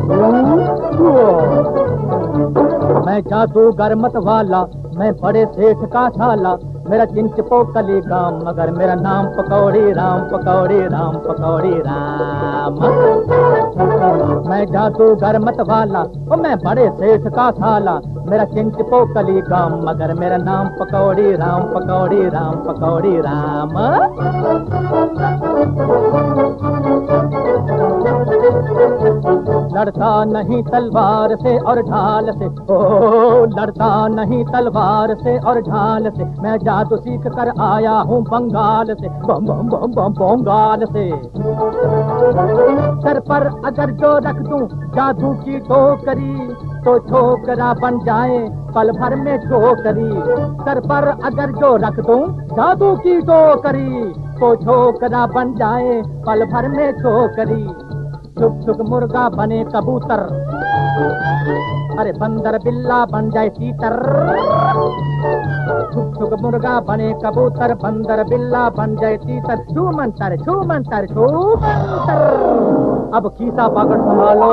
मैं जादूगर मत वाला, मैं बड़े सेठ का साला, मेरा चिंच पोकली गाम, मगर मेरा नाम पकौड़ी राम, पकौड़ी राम, पकौड़ी राम। मैं जादूगर मत वाला, ओ मैं बड़े सेठ का साला, मेरा चिंच पोकली गाम, मगर मेरा नाम पकौड़ी राम, पकौड़ी राम, पकौड़ी राम। लड़ता नहीं तलवार से और ढाल से, ओ लड़ता नहीं तलवार से और ढाल से, मैं जादू सीख कर आया हूँ बंगाल से, बम बम बम बम बंगाल से। सर पर अगर जो रख दूं जादू की टोकरी, तो छोकरा बन जाए पल भर में छोकरी। सर पर अगर जो रख दूं जादू की टोकरी, तो छोकरा बन जाए पल भर में छोकरी। छुक छुक मुर्गा बने कबूतर, अरे बंदर बिल्ला बन जाए तीतर। छुक छुक मुर्गा बने कबूतर, बंदर बिल्ला बन जाए तीतर। छू मंतर छू मंतर छू मंतर। अब खीसा पकड़ संभालो।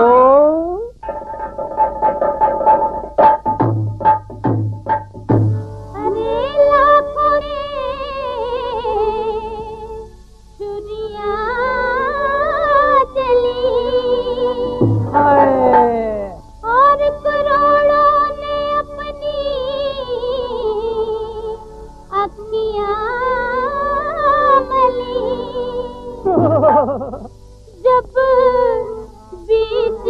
और करोड़ों ने अपनी अखियां मली, जब बीच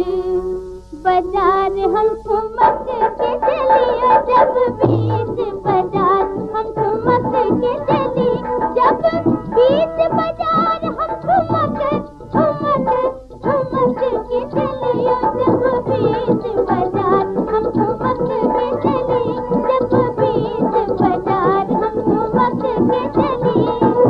बाजार हम ठुमक के चली, जब बीच बाजार हम ठुमक के चली, जब बीच बाजार हम ठुमक ठुमक ठुमक के चली, जब बीच बाजार हम ठुमक के चली, जब बीच बाजार हम ठुमक के चली।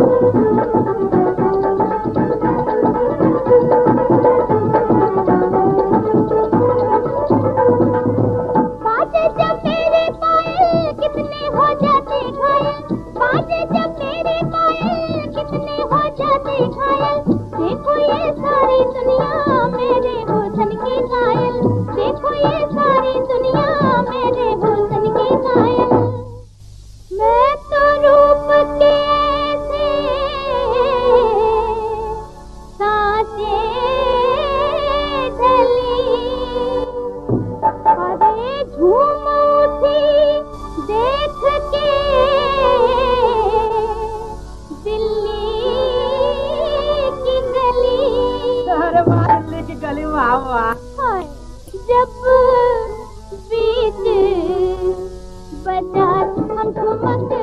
बाजे जब मेरे पायल कितने हो जाते घायल, बाजे जब मेरे पायल कितने हो जाते घायल। देखो ये सारी दुनिया मेरे हुस्न की घायल, देखो ये सारी दुनिया मेरे हुस्न की घायल। मैं तो रूप के ऐसे सांचे ढली, अरे झूम उठी देख के दिल्ली की गली। दिल्ली की गली, वाह वाह। जब बीच बाजार हम ठुमक